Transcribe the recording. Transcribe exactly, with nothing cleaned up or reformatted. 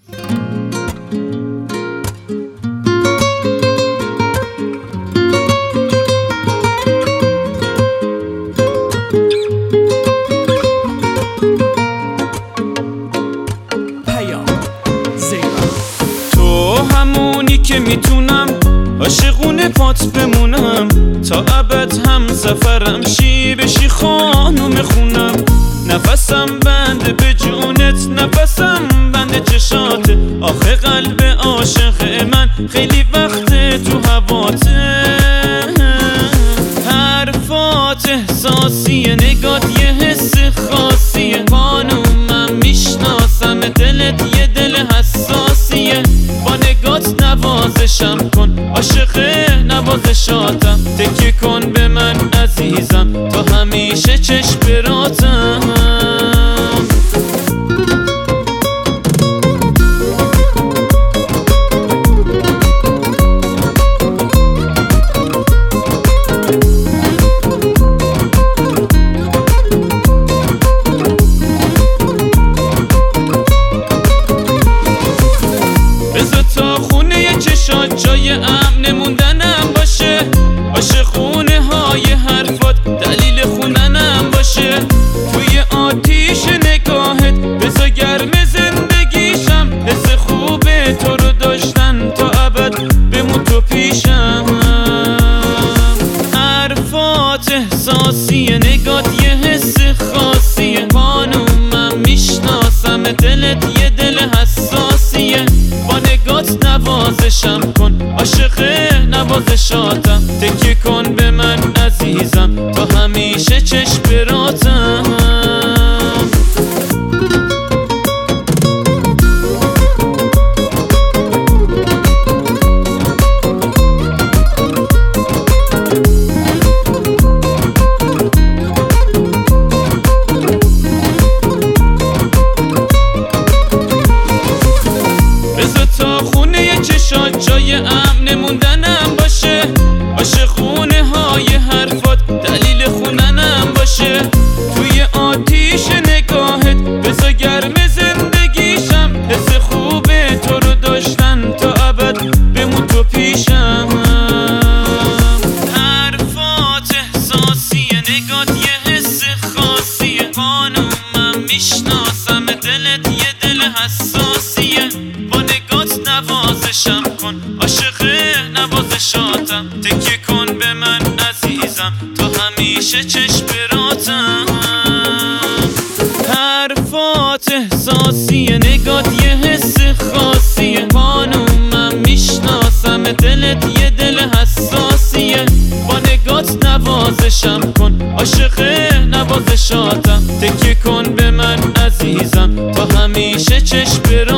تو همونی که میتونم عاشقونه پات بمونم، تا ابد هم سفرم شی بشی خانوم خونم. نفسم بنده به جونت، نفسم بنده چشاته، آخه قلب عاشق من خیلی وقت تو هواته. حرفات احساسیه، نگات یه حس خاصیه، خانومم میشناسم دلت یه دل حساسیه. با نگات نوازشم کن، عاشق نوازشاتم، تکیه کن به من عزیزم، تا همیشه چشم براتم. بذار تا خونه چشات جای امن موندنم باشه، عاشق خونه های حرفات دلیل خوندنم باشه. توی آتیش نگاهت بذار گرم زندگیشم، حس خوبه تو رو داشتن تا ابد بمون تو پیشم. حرفات احساسیه، نگات یه حس خاصیه، خانومم میشناسم دلت یه دل حساسیه. با نگات نوازشم کن، عاشق نوازشاتم، تکیه کن به من عزیزم، تا همیشه چشم براتم. چشات جای امن موندنم باشه، عاشق خونه های حرفات دلیل خوندنم باشه. توی آتیش نگاهت بذار گرم زندگیشم، حس خوبه تو رو داشتن تا ابد بمون تو پیشم. حرفات احساسیه، نگات یه حس خاصیه، خانومم میشناسم دلت یه دل حساسیه. با نگات نوازشم کن، عاشق نوازشاتم، تکیه کن به من عزیزم، تا همیشه چشم براتم. حرفات احساسیه، نگات یه حس خاصیه، خانومم میشناسم دلت یه دل حساسیه. با نگات نوازشم کن، عاشق نوازشاتم، تکیه کن به من عزیزم، تا همیشه چشم براتم.